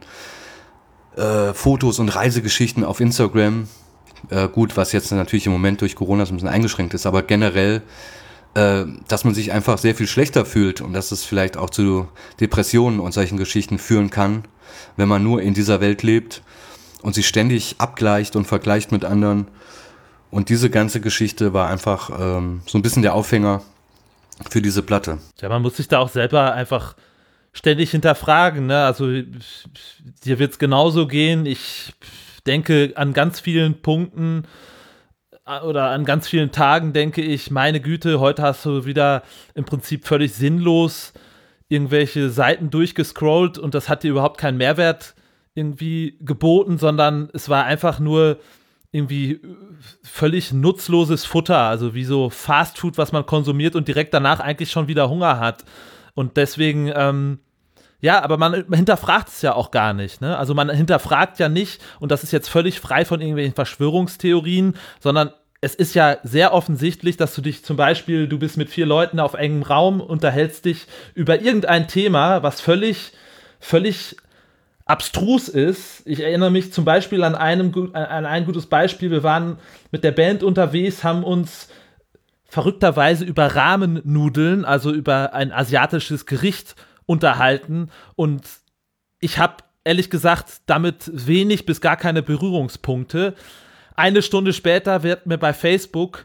äh, Fotos und Reisegeschichten auf Instagram, äh, gut, was jetzt natürlich im Moment durch Corona so ein bisschen eingeschränkt ist, aber generell, äh, dass man sich einfach sehr viel schlechter fühlt und dass es vielleicht auch zu Depressionen und solchen Geschichten führen kann, wenn man nur in dieser Welt lebt und sich ständig abgleicht und vergleicht mit anderen. Und diese ganze Geschichte war einfach ähm, so ein bisschen der Aufhänger für diese Platte. Ja, man muss sich da auch selber einfach ständig hinterfragen, ne? Also dir wird es genauso gehen. Ich denke an ganz vielen Punkten oder an ganz vielen Tagen denke ich, meine Güte, heute hast du wieder im Prinzip völlig sinnlos irgendwelche Seiten durchgescrollt und das hat dir überhaupt keinen Mehrwert irgendwie geboten, sondern es war einfach nur irgendwie völlig nutzloses Futter, also wie so Fastfood, was man konsumiert und direkt danach eigentlich schon wieder Hunger hat. Und deswegen, ähm, ja, aber man, man hinterfragt es ja auch gar nicht, ne? Also man hinterfragt ja nicht, und das ist jetzt völlig frei von irgendwelchen Verschwörungstheorien, sondern es ist ja sehr offensichtlich, dass du dich zum Beispiel, du bist mit vier Leuten auf engem Raum, unterhältst dich über irgendein Thema, was völlig, völlig abstrus ist. Ich erinnere mich zum Beispiel an, einem, an ein gutes Beispiel. Wir waren mit der Band unterwegs, haben uns verrückterweise über Ramen-Nudeln, also über ein asiatisches Gericht unterhalten und ich habe ehrlich gesagt damit wenig bis gar keine Berührungspunkte. Eine Stunde später wird mir bei Facebook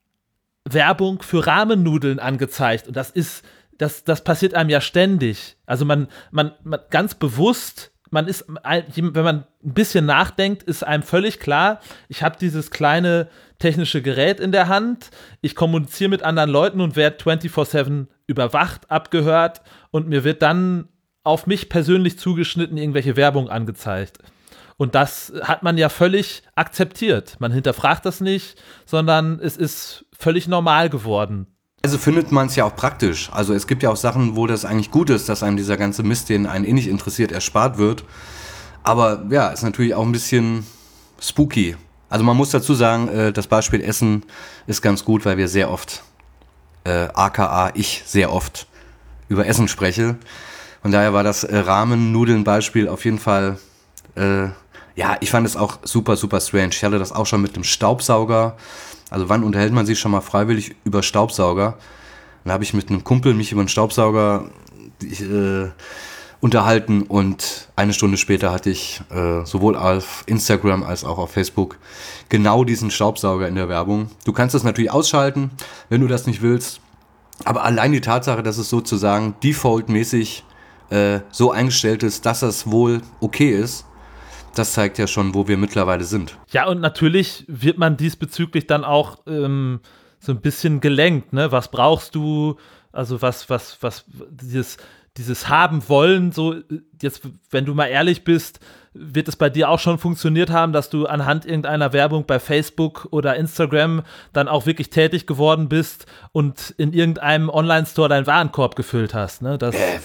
Werbung für Ramen-Nudeln angezeigt und das ist, das, das passiert einem ja ständig. Also man, man, man ganz bewusst Man ist, wenn man ein bisschen nachdenkt, ist einem völlig klar, ich habe dieses kleine technische Gerät in der Hand, ich kommuniziere mit anderen Leuten und werde vierundzwanzig sieben überwacht, abgehört und mir wird dann auf mich persönlich zugeschnitten irgendwelche Werbung angezeigt. Und das hat man ja völlig akzeptiert. Man hinterfragt das nicht, sondern es ist völlig normal geworden. Also findet man es ja auch praktisch. Also es gibt ja auch Sachen, wo das eigentlich gut ist, dass einem dieser ganze Mist, den einen eh nicht interessiert, erspart wird. Aber ja, ist natürlich auch ein bisschen spooky. Also man muss dazu sagen, äh, das Beispiel Essen ist ganz gut, weil wir sehr oft, äh, aka ich sehr oft, über Essen spreche. Von daher war das äh, Ramen-Nudeln-Beispiel auf jeden Fall, äh, ja, ich fand es auch super, super strange. Ich hatte das auch schon mit einem Staubsauger. Also wann unterhält man sich schon mal freiwillig über Staubsauger? Dann habe ich mit einem Kumpel mich über einen Staubsauger äh, unterhalten und eine Stunde später hatte ich äh, sowohl auf Instagram als auch auf Facebook genau diesen Staubsauger in der Werbung. Du kannst das natürlich ausschalten, wenn du das nicht willst, aber allein die Tatsache, dass es sozusagen defaultmäßig äh, so eingestellt ist, dass das wohl okay ist, das zeigt ja schon, wo wir mittlerweile sind. Ja, und natürlich wird man diesbezüglich dann auch ähm, so ein bisschen gelenkt, ne? Was brauchst du, also was, was, was, dieses, dieses haben wollen, so jetzt, wenn du mal ehrlich bist, wird es bei dir auch schon funktioniert haben, dass du anhand irgendeiner Werbung bei Facebook oder Instagram dann auch wirklich tätig geworden bist und in irgendeinem Online-Store deinen Warenkorb gefüllt hast, ne? Das äh,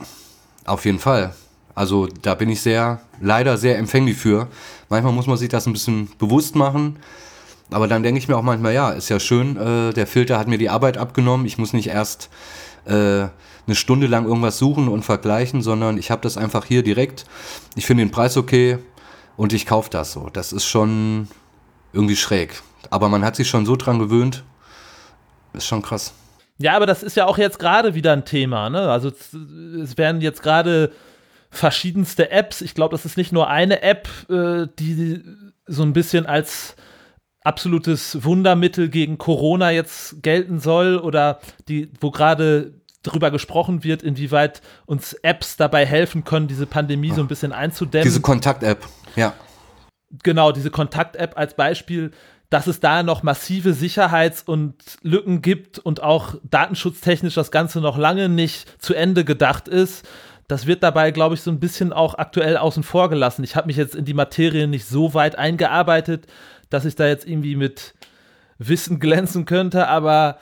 auf jeden Fall. Also da bin ich sehr, leider sehr empfänglich für. Manchmal muss man sich das ein bisschen bewusst machen, aber dann denke ich mir auch manchmal, ja, ist ja schön, äh, der Filter hat mir die Arbeit abgenommen, ich muss nicht erst äh, eine Stunde lang irgendwas suchen und vergleichen, sondern ich habe das einfach hier direkt. Ich finde den Preis okay und ich kaufe das so. Das ist schon irgendwie schräg. Aber man hat sich schon so dran gewöhnt. Ist schon krass. Ja, aber das ist ja auch jetzt gerade wieder ein Thema, ne? Also es werden jetzt gerade verschiedenste Apps, ich glaube, das ist nicht nur eine App, äh, die so ein bisschen als absolutes Wundermittel gegen Corona jetzt gelten soll oder die, wo gerade darüber gesprochen wird, inwieweit uns Apps dabei helfen können, diese Pandemie so ein bisschen einzudämmen. Diese Kontakt-App, ja. Genau, diese Kontakt-App als Beispiel, dass es da noch massive Sicherheits- und Lücken gibt und auch datenschutztechnisch das Ganze noch lange nicht zu Ende gedacht ist. Das wird dabei, glaube ich, so ein bisschen auch aktuell außen vor gelassen. Ich habe mich jetzt in die Materie nicht so weit eingearbeitet, dass ich da jetzt irgendwie mit Wissen glänzen könnte, aber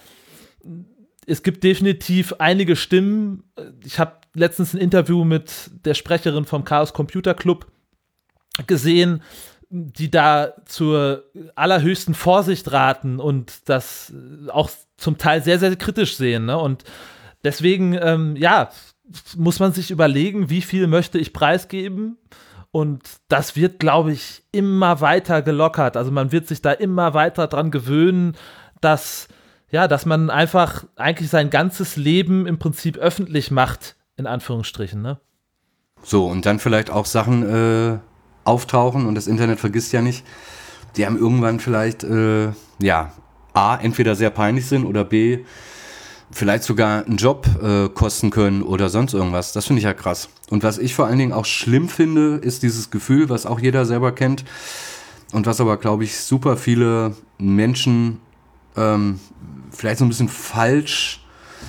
es gibt definitiv einige Stimmen. Ich habe letztens ein Interview mit der Sprecherin vom Chaos Computer Club gesehen, die da zur allerhöchsten Vorsicht raten und das auch zum Teil sehr, sehr kritisch sehen. Ne? Und deswegen, ähm, ja, muss man sich überlegen, wie viel möchte ich preisgeben. Und das wird, glaube ich, immer weiter gelockert. Also man wird sich da immer weiter dran gewöhnen, dass ja, dass man einfach eigentlich sein ganzes Leben im Prinzip öffentlich macht, in Anführungsstrichen, ne? So, und dann vielleicht auch Sachen äh, auftauchen, und das Internet vergisst ja nicht, die haben irgendwann vielleicht, äh, ja, A, entweder sehr peinlich sind oder B, vielleicht sogar einen Job äh, kosten können oder sonst irgendwas. Das finde ich ja krass. Und was ich vor allen Dingen auch schlimm finde, ist dieses Gefühl, was auch jeder selber kennt und was aber, glaube ich, super viele Menschen ähm, vielleicht so ein bisschen falsch,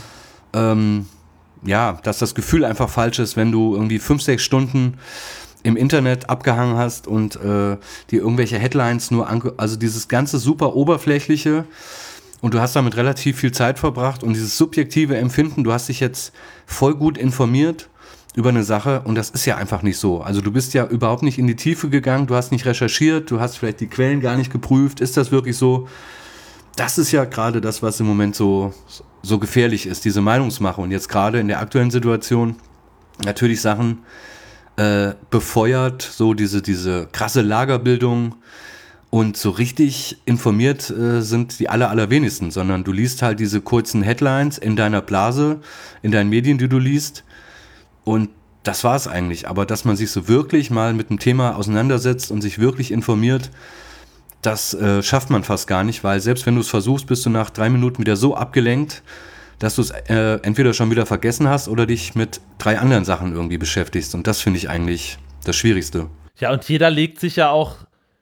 ähm, ja, dass das Gefühl einfach falsch ist, wenn du irgendwie fünf, sechs Stunden im Internet abgehangen hast und äh, dir irgendwelche Headlines nur ange... Also dieses ganze super oberflächliche, und du hast damit relativ viel Zeit verbracht und dieses subjektive Empfinden, du hast dich jetzt voll gut informiert über eine Sache und das ist ja einfach nicht so. Also du bist ja überhaupt nicht in die Tiefe gegangen, du hast nicht recherchiert, du hast vielleicht die Quellen gar nicht geprüft, ist das wirklich so? Das ist ja gerade das, was im Moment so, so gefährlich ist, diese Meinungsmache. Und jetzt gerade in der aktuellen Situation natürlich Sachen äh, befeuert, so diese, diese krasse Lagerbildung, und so richtig informiert äh, sind die aller, allerwenigsten, sondern du liest halt diese kurzen Headlines in deiner Blase, in deinen Medien, die du liest, und das war es eigentlich. Aber dass man sich so wirklich mal mit dem Thema auseinandersetzt und sich wirklich informiert, das äh, schafft man fast gar nicht, weil selbst wenn du es versuchst, bist du nach drei Minuten wieder so abgelenkt, dass du es äh, entweder schon wieder vergessen hast oder dich mit drei anderen Sachen irgendwie beschäftigst. Und das finde ich eigentlich das Schwierigste. Ja, und jeder legt sich ja auch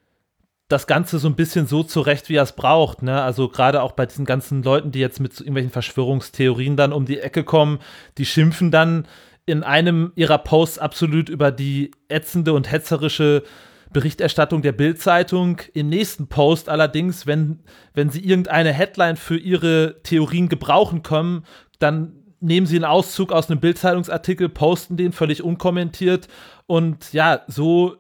das Ganze so ein bisschen so zurecht, wie er es braucht, ne? Also gerade auch bei diesen ganzen Leuten, die jetzt mit so irgendwelchen Verschwörungstheorien dann um die Ecke kommen, die schimpfen dann in einem ihrer Posts absolut über die ätzende und hetzerische Berichterstattung der Bild-Zeitung. Im nächsten Post allerdings, wenn, wenn sie irgendeine Headline für ihre Theorien gebrauchen können, dann nehmen sie einen Auszug aus einem Bild-Zeitungsartikel, posten den völlig unkommentiert und ja, so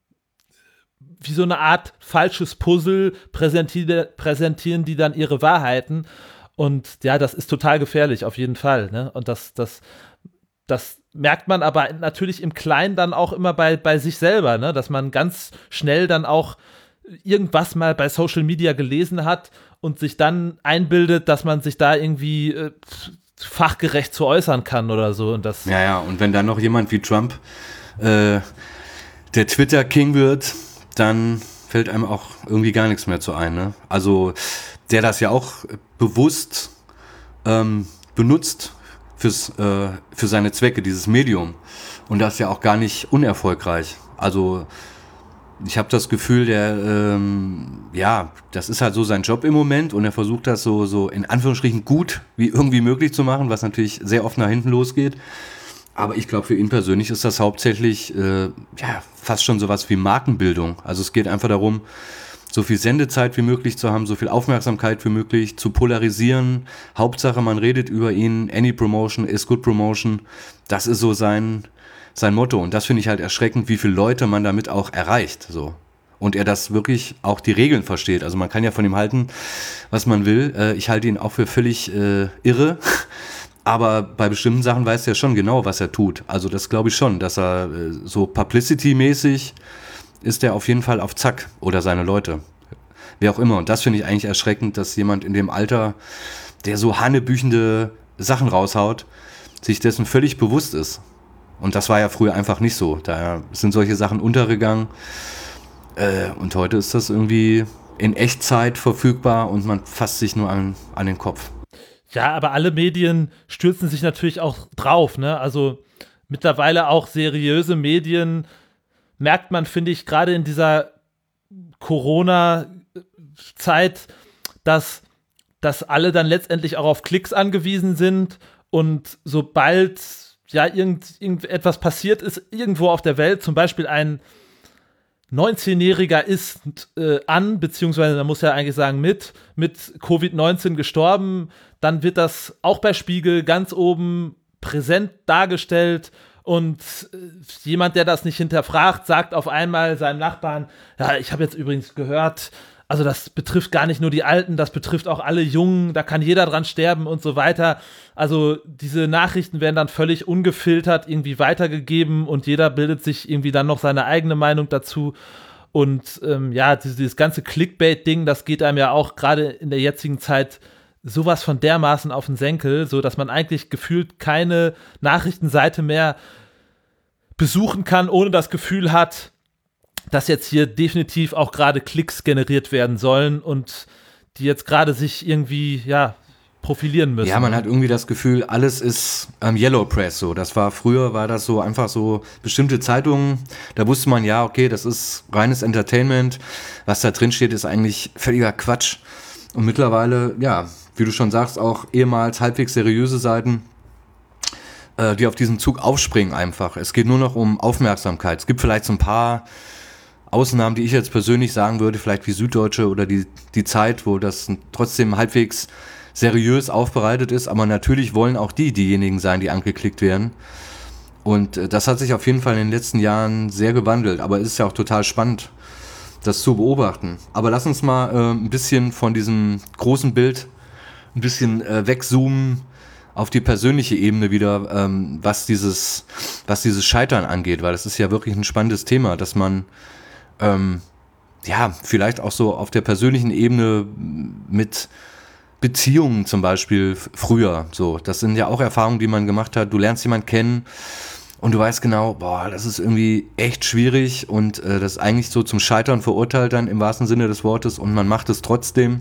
wie so eine Art falsches Puzzle präsentieren, präsentieren die dann ihre Wahrheiten. Und ja, das ist total gefährlich, auf jeden Fall. Ne? Und das, das, das merkt man aber natürlich im Kleinen dann auch immer bei, bei sich selber, ne? Dass man ganz schnell dann auch irgendwas mal bei Social Media gelesen hat und sich dann einbildet, dass man sich da irgendwie äh, fachgerecht zu äußern kann oder so. Und das ja, ja, und wenn dann noch jemand wie Trump äh, der Twitter-King wird, dann fällt einem auch irgendwie gar nichts mehr zu ein. Ne? Also der das ja auch bewusst ähm, benutzt fürs, äh, für seine Zwecke, dieses Medium. Und das ja auch gar nicht unerfolgreich. Also ich habe das Gefühl, der, ähm, ja, das ist halt so sein Job im Moment und er versucht das so, so in Anführungsstrichen gut wie irgendwie möglich zu machen, was natürlich sehr oft nach hinten losgeht. Aber ich glaube, für ihn persönlich ist das hauptsächlich, äh, ja, fast schon sowas wie Markenbildung. Also es geht einfach darum, so viel Sendezeit wie möglich zu haben, so viel Aufmerksamkeit wie möglich, zu polarisieren. Hauptsache, man redet über ihn. Any promotion is good promotion. Das ist so sein, sein Motto. Und das finde ich halt erschreckend, wie viele Leute man damit auch erreicht. So. Und er das wirklich auch die Regeln versteht. Also man kann ja von ihm halten, was man will. Äh, ich halte ihn auch für völlig äh, irre. Aber bei bestimmten Sachen weiß er schon genau, was er tut. Also das glaube ich schon, dass er äh, so Publicity-mäßig ist er auf jeden Fall auf Zack oder seine Leute. Wer auch immer. Und das finde ich eigentlich erschreckend, dass jemand in dem Alter, der so hanebüchende Sachen raushaut, sich dessen völlig bewusst ist. Und das war ja früher einfach nicht so. Da sind solche Sachen untergegangen. Äh, und heute ist das irgendwie in Echtzeit verfügbar und man fasst sich nur an, an den Kopf. Ja, aber alle Medien stürzen sich natürlich auch drauf, ne? Also mittlerweile auch seriöse Medien merkt man, finde ich, gerade in dieser Corona-Zeit, dass, dass alle dann letztendlich auch auf Klicks angewiesen sind und sobald ja irgend, irgendetwas passiert ist, irgendwo auf der Welt, zum Beispiel ein neunzehnjähriger ist äh, an, beziehungsweise man muss ja eigentlich sagen mit, mit Covid neunzehn gestorben, dann wird das auch bei Spiegel ganz oben präsent dargestellt. Und äh, jemand, der das nicht hinterfragt, sagt auf einmal seinem Nachbarn, ja, ich habe jetzt übrigens gehört, also das betrifft gar nicht nur die Alten, das betrifft auch alle Jungen, da kann jeder dran sterben und so weiter. Also diese Nachrichten werden dann völlig ungefiltert irgendwie weitergegeben und jeder bildet sich irgendwie dann noch seine eigene Meinung dazu. Und ähm, ja, dieses, dieses ganze Clickbait-Ding, das geht einem ja auch gerade in der jetzigen Zeit sowas von dermaßen auf den Senkel, so dass man eigentlich gefühlt keine Nachrichtenseite mehr besuchen kann, ohne das Gefühl hat, dass jetzt hier definitiv auch gerade Klicks generiert werden sollen und die jetzt gerade sich irgendwie, ja, profilieren müssen. Ja, man hat irgendwie das Gefühl, alles ist ähm, Yellow Press so. Das war früher, war das so einfach so bestimmte Zeitungen, da wusste man, ja, okay, das ist reines Entertainment, was da drin steht, ist eigentlich völliger Quatsch. Und mittlerweile, ja, wie du schon sagst, auch ehemals halbwegs seriöse Seiten, äh, die auf diesen Zug aufspringen einfach. Es geht nur noch um Aufmerksamkeit. Es gibt vielleicht so ein paar Ausnahmen, die ich jetzt persönlich sagen würde, vielleicht wie Süddeutsche oder die, die Zeit, wo das trotzdem halbwegs seriös aufbereitet ist, aber natürlich wollen auch die diejenigen sein, die angeklickt werden. Und äh, das hat sich auf jeden Fall in den letzten Jahren sehr gewandelt, aber es ist ja auch total spannend, das zu beobachten. Aber lass uns mal äh, ein bisschen von diesem großen Bild ein bisschen äh, wegzoomen auf die persönliche Ebene wieder, ähm, was dieses, was dieses Scheitern angeht, weil das ist ja wirklich ein spannendes Thema, dass man ähm, ja vielleicht auch so auf der persönlichen Ebene mit Beziehungen zum Beispiel f- früher, so, das sind ja auch Erfahrungen, die man gemacht hat. Du lernst jemanden kennen und du weißt genau, boah, das ist irgendwie echt schwierig und äh, das ist eigentlich so zum Scheitern verurteilt dann im wahrsten Sinne des Wortes und man macht es trotzdem.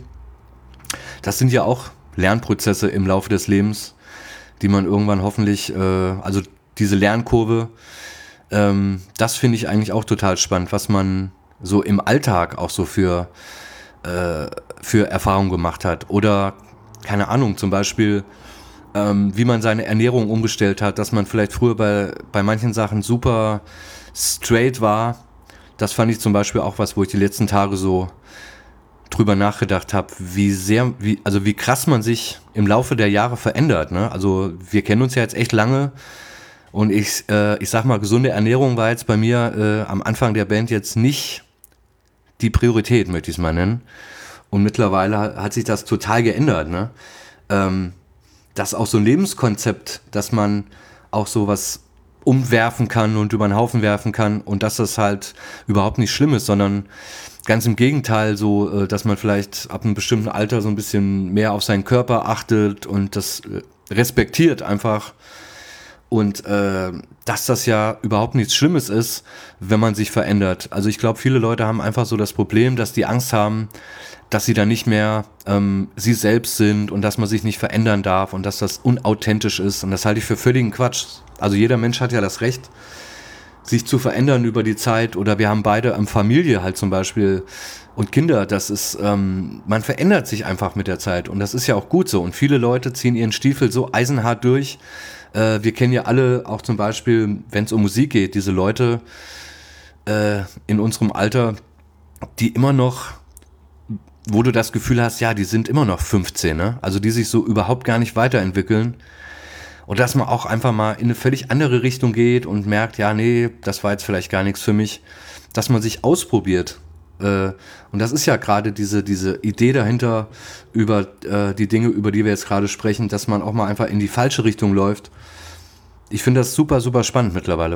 Das sind ja auch Lernprozesse im Laufe des Lebens, die man irgendwann hoffentlich, äh, also diese Lernkurve, ähm, das finde ich eigentlich auch total spannend, was man so im Alltag auch so für, äh, für Erfahrungen gemacht hat. Oder, keine Ahnung, zum Beispiel, ähm, wie man seine Ernährung umgestellt hat, dass man vielleicht früher bei, bei manchen Sachen super straight war. Das fand ich zum Beispiel auch was, wo ich die letzten Tage so drüber nachgedacht habe, wie sehr, wie, also wie krass man sich im Laufe der Jahre verändert, ne? Also wir kennen uns ja jetzt echt lange und ich, äh, ich sag mal, gesunde Ernährung war jetzt bei mir äh, am Anfang der Band jetzt nicht die Priorität, möchte ich es mal nennen. Und mittlerweile hat, hat sich das total geändert, ne? Ähm, das ist auch so ein Lebenskonzept, dass man auch sowas umwerfen kann und über den Haufen werfen kann und dass das halt überhaupt nicht schlimm ist, sondern ganz im Gegenteil, so, dass man vielleicht ab einem bestimmten Alter so ein bisschen mehr auf seinen Körper achtet und das respektiert einfach. Und äh, dass das ja überhaupt nichts Schlimmes ist, wenn man sich verändert. Also ich glaube, viele Leute haben einfach so das Problem, dass die Angst haben, dass sie dann nicht mehr ähm, sie selbst sind und dass man sich nicht verändern darf und dass das unauthentisch ist. Und das halte ich für völligen Quatsch. Also jeder Mensch hat ja das Recht, sich zu verändern über die Zeit. Oder wir haben beide ähm, Familie halt zum Beispiel und Kinder. Das ist, ähm, man verändert sich einfach mit der Zeit und das ist ja auch gut so. Und viele Leute ziehen ihren Stiefel so eisenhart durch. Äh, wir kennen ja alle auch zum Beispiel, wenn es um Musik geht, diese Leute äh, in unserem Alter, die immer noch, wo du das Gefühl hast, ja, die sind immer noch fünfzehn, ne? Also die sich so überhaupt gar nicht weiterentwickeln. Und dass man auch einfach mal in eine völlig andere Richtung geht und merkt, ja, nee, das war jetzt vielleicht gar nichts für mich. Dass man sich ausprobiert. Äh, und das ist ja gerade diese, diese Idee dahinter über äh, die Dinge, über die wir jetzt gerade sprechen, dass man auch mal einfach in die falsche Richtung läuft. Ich finde das super, super spannend mittlerweile.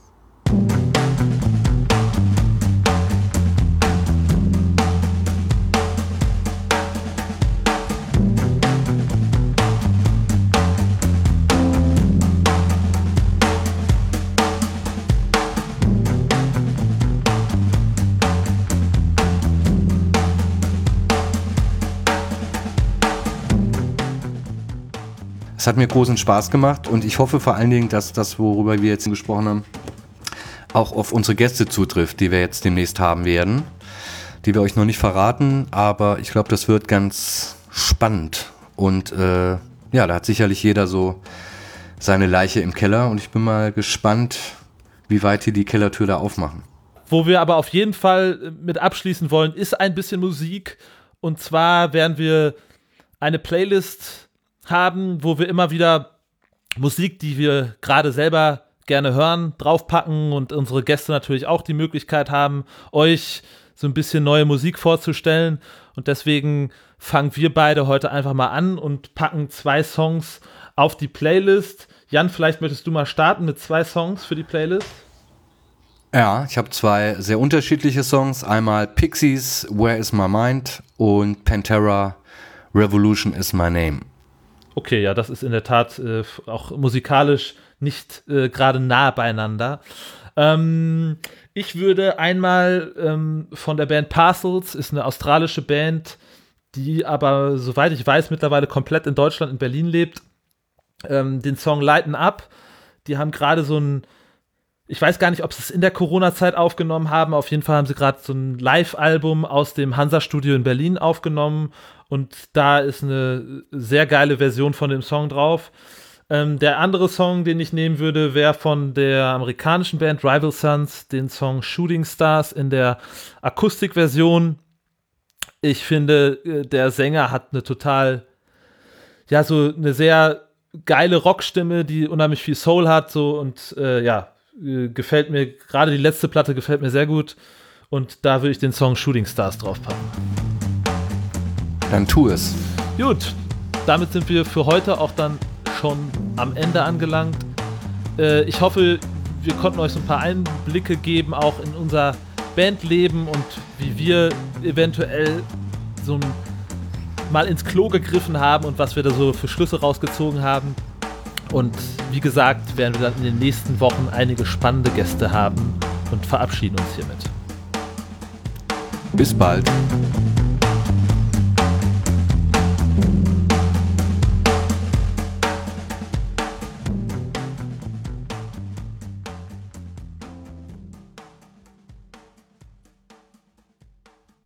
Es hat mir großen Spaß gemacht und ich hoffe vor allen Dingen, dass das, worüber wir jetzt gesprochen haben, auch auf unsere Gäste zutrifft, die wir jetzt demnächst haben werden, die wir euch noch nicht verraten, aber ich glaube, das wird ganz spannend und äh, ja, da hat sicherlich jeder so seine Leiche im Keller und ich bin mal gespannt, wie weit die die Kellertür da aufmachen. Wo wir aber auf jeden Fall mit abschließen wollen, ist ein bisschen Musik und zwar werden wir eine Playlist haben, wo wir immer wieder Musik, die wir gerade selber gerne hören, draufpacken und unsere Gäste natürlich auch die Möglichkeit haben, euch so ein bisschen neue Musik vorzustellen. Und deswegen fangen wir beide heute einfach mal an und packen zwei Songs auf die Playlist. Jan, vielleicht möchtest du mal starten mit zwei Songs für die Playlist? Ja, ich habe zwei sehr unterschiedliche Songs. Einmal Pixies, Where Is My Mind und Pantera, Revolution Is My Name. Okay, ja, das ist in der Tat äh, auch musikalisch nicht äh, gerade nah beieinander. Ähm, ich würde einmal ähm, von der Band Parcels, ist eine australische Band, die aber, soweit ich weiß, mittlerweile komplett in Deutschland, in Berlin lebt, ähm, den Song Lighten Up. Die haben gerade so ein, ich weiß gar nicht, ob sie es in der Corona-Zeit aufgenommen haben, auf jeden Fall haben sie gerade so ein Live-Album aus dem Hansa-Studio in Berlin aufgenommen. Und da ist eine sehr geile Version von dem Song drauf. Ähm, der andere Song, den ich nehmen würde, wäre von der amerikanischen Band Rival Sons, den Song Shooting Stars in der Akustikversion. Ich finde, der Sänger hat eine total, ja, so eine sehr geile Rockstimme, die unheimlich viel Soul hat, so und äh, ja, äh, gefällt mir, gerade die letzte Platte gefällt mir sehr gut. Und da würde ich den Song Shooting Stars draufpacken. Dann tu es. Gut, damit sind wir für heute auch dann schon am Ende angelangt. Äh, ich hoffe, wir konnten euch so ein paar Einblicke geben, auch in unser Bandleben und wie wir eventuell so ein, mal ins Klo gegriffen haben und was wir da so für Schlüsse rausgezogen haben. Und wie gesagt, werden wir dann in den nächsten Wochen einige spannende Gäste haben und verabschieden uns hiermit. Bis bald.